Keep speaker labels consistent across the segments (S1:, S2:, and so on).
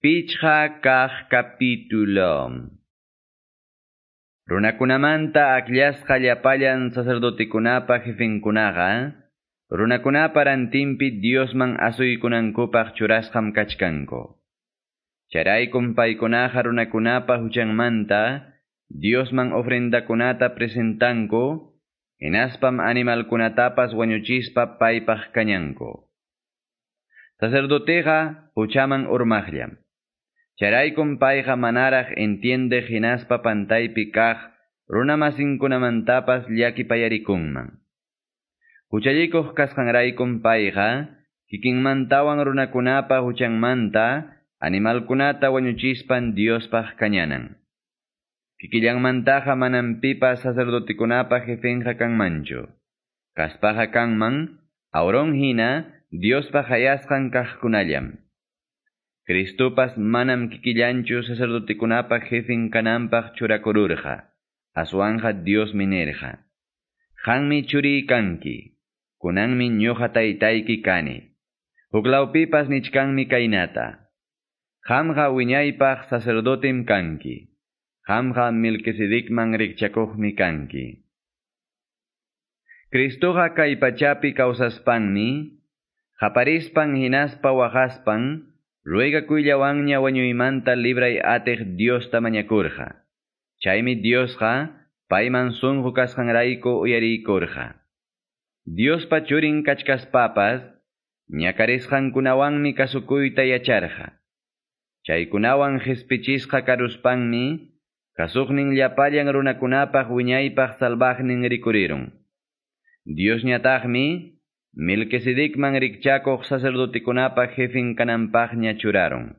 S1: Pichqa kaq capítulo. Runakunamanta akllashqa llapallan sacerdotekunapa jefinkunaqa, runakunapa rantinpi Diosman asuykunankupaq churasqam kachkanku. Charaykum paykunaqa runakunapa huchanmanta Diosman ofrendakunata presentanku, hinaspam animalkunatapas wañuchispa paypaq kañanku. Sacerdoteqa huchaman urmaqllam. Charaykum payqa manaraq entiende hinaspa pantaypi kaq runamasinkunamantapas llakipayarikunman. Huchallikuq kasqanraykum payqa kikinmantawan runakunapa huchanmanta animalkunata wañuchispan Diospaq kañanan. Kikillanmantaqa manam pipas sacerdotekunapa jefinqa kanmanchu. Kaspaqa kanman Aaron hina Diospaq hayasqan kaqkunallam. Cristopas manam kikillanchu sacerdotekunapa jefin kananpaq churakururqa. Aswanja Dios minerqa. Qanmi churi kanki. Kunanmi ñuqa taytayki kani. Huklawpipas nichkanmi kaynata. Qamqa wiñaypaq sacerdotem kanki. Qamqa Melquisedecman rikchakuqmi kanki. Cristoqa kay pachapi kawsaspanmi, qaparispan hinaspa waqaspan, ruegakuyllawanña wañuymanta libray atiq Diosta mañakurqa. Chaymi Diosqa payman sunqu kasqanrayku uyarikurqa. Diospa churin kachkaspapas, ñakarisqankunawanmi kasukuyta yacharqa. Chaykunawan hispichisqa karuspanmi, kasuqnin llapallan runakunapaq wiñaypaq salvaqnin rikurirun. Diosñataqmi Melquisedecman rikchakuq sacerdotekunapa jefin kananpaqña churaron.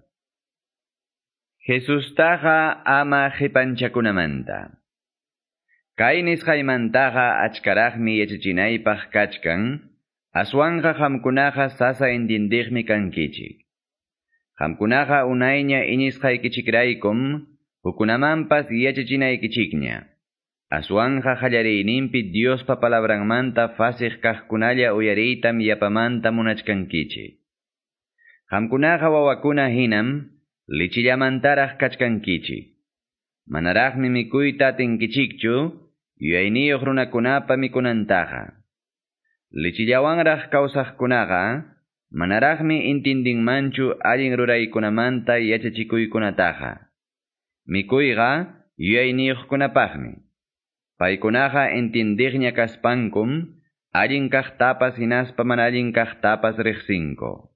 S1: Jesustaqa ama qipanchakunamanta. Kay nisqaymantaqa achkaraqmi yachachinaypaq kachkan, aswanqa qamkunaqa sasa entindiqmi kankichik. Qamkunaqa unayña iñisqaykichikraykum, hukunamanpas yachachinaykichikña. Aswanja qallariyninpi Diospa palabranmanta fasiq kaqkunalla uyariytam yapamanta munachkankichik. Qamkunaqa wawakuna hinam lichillamantaraq kachkankichik. Manaraqmi mikuyta atinkichikchu yuyayniyuq runakunapa mikunantaqa. Lichillawanraq kawsaqkunaqa manaraqmi intindinmanchu allin ruraykunamanta yachachikuykunataqa. Mikuyqa yuyayniyuqkunapaqmi. Paykunaqa entindiqña kaspankum, allin kaqtapas hinaspa mana allin kaqtapas riqsinku.